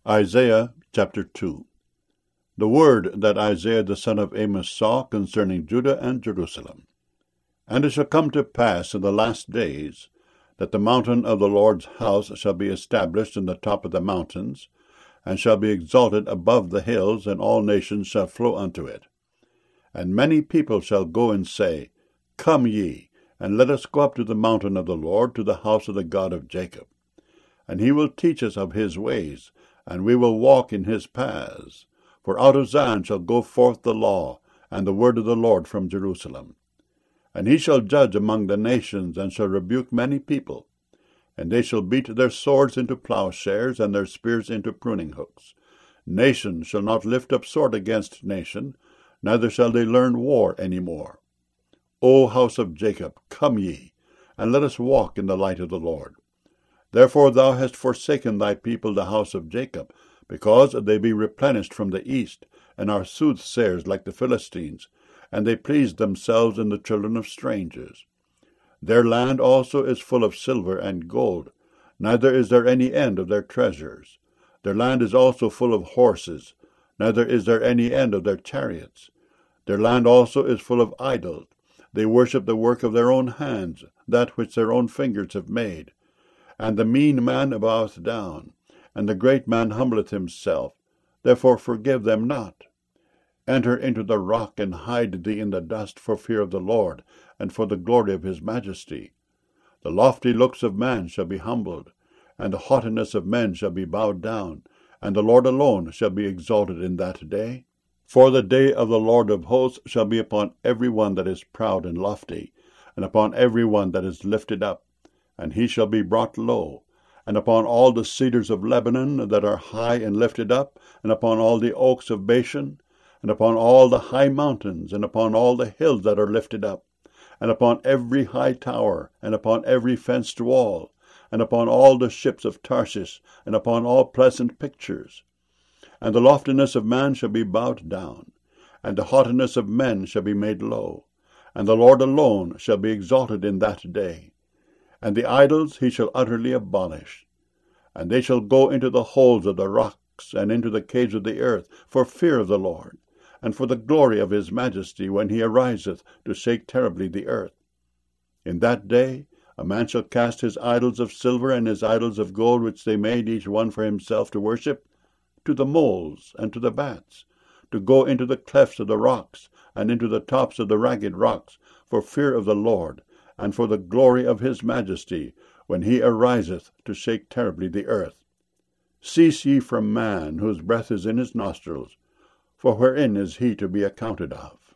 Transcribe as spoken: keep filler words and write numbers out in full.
Isaiah chapter two. The word that Isaiah the son of Amos saw concerning Judah and Jerusalem. And it shall come to pass in the last days, that the mountain of the Lord's house shall be established in the top of the mountains, and shall be exalted above the hills, and all nations shall flow unto it. And many people shall go and say, Come ye, and let us go up to the mountain of the Lord, to the house of the God of Jacob. And he will teach us of his ways, and we will walk in his paths. For out of Zion shall go forth the law, and the word of the Lord from Jerusalem. And he shall judge among the nations, and shall rebuke many people. And they shall beat their swords into plowshares, and their spears into pruning hooks. Nation shall not lift up sword against nation, neither shall they learn war any more. O house of Jacob, come ye, and let us walk in the light of the Lord. Therefore thou hast forsaken thy people, the house of Jacob, because they be replenished from the east, and are soothsayers like the Philistines, and they please themselves in the children of strangers. Their land also is full of silver and gold, neither is there any end of their treasures. Their land is also full of horses, neither is there any end of their chariots. Their land also is full of idols. They worship the work of their own hands, that which their own fingers have made. And the mean man boweth down, and the great man humbleth himself. Therefore forgive them not. Enter into the rock, and hide thee in the dust, for fear of the Lord, and for the glory of his majesty. The lofty looks of man shall be humbled, and the haughtiness of men shall be bowed down, and the Lord alone shall be exalted in that day. For the day of the Lord of hosts shall be upon every one that is proud and lofty, and upon every one that is lifted up, and he shall be brought low, and upon all the cedars of Lebanon that are high and lifted up, and upon all the oaks of Bashan, and upon all the high mountains, and upon all the hills that are lifted up, and upon every high tower, and upon every fenced wall, and upon all the ships of Tarshish, and upon all pleasant pictures. And the loftiness of man shall be bowed down, and the haughtiness of men shall be made low, and the Lord alone shall be exalted in that day. And the idols he shall utterly abolish. And they shall go into the holes of the rocks, and into the caves of the earth, for fear of the Lord, and for the glory of his majesty, when he ariseth to shake terribly the earth. In that day a man shall cast his idols of silver, and his idols of gold, which they made each one for himself to worship, to the moles and to the bats, to go into the clefts of the rocks, and into the tops of the ragged rocks, for fear of the Lord, and for the glory of his majesty, when he ariseth to shake terribly the earth. Cease ye from man, whose breath is in his nostrils, for wherein is he to be accounted of?